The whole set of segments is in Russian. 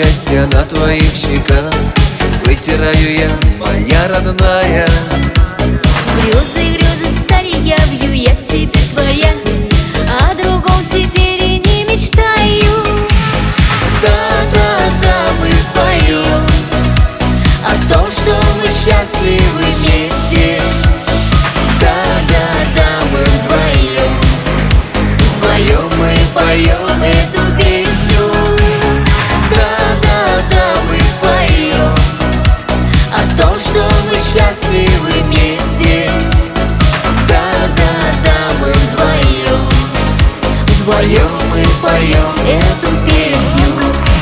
счастья на твоих щеках вытираю я, моя родная. Грезы, грезы стали явью, я теперь твоя, о другом теперь и не мечтаю. Да, да, да, мы поем о том, что мы счастливы вместе. Да, да, да, мы вдвоем, вдвоем мы поем эту песню. Да, да, да, мы поем о том, что мы счастливы вместе. Да, да, да, мы вдвоем, вдвоем мы поем эту песню.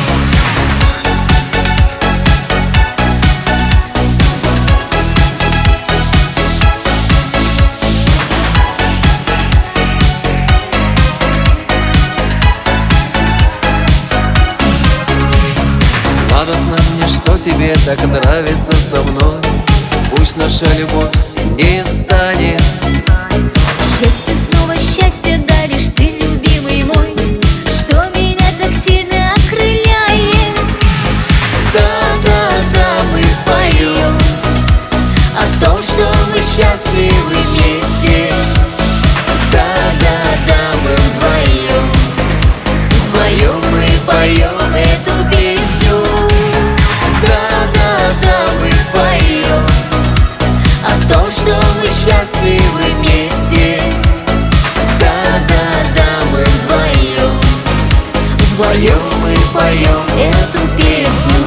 Сладостно мне, что тебе так нравится со мной. Пусть наша любовь сильнее станет. Счастье, снова счастье даришь ты, любимый мой, что меня так сильно окрыляет. Да, да, да, мы поем о том, что мы счастливы вместе. Да, да, да, мы вдвоем, вдвоем мы поем эту песню. Да, да, да, мы поем о том, что мы счастливы вместе. Да, да, да, мы вдвоем, вдвоем мы поем эту песню.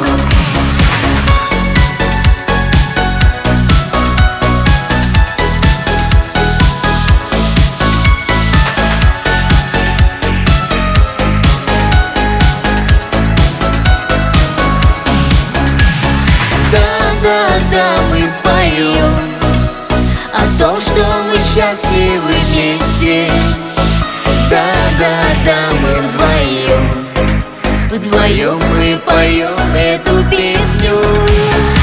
Да, да, мы поем о том, что мы счастливы вместе. Да, да, да, мы вдвоем, вдвоем мы поем эту песню.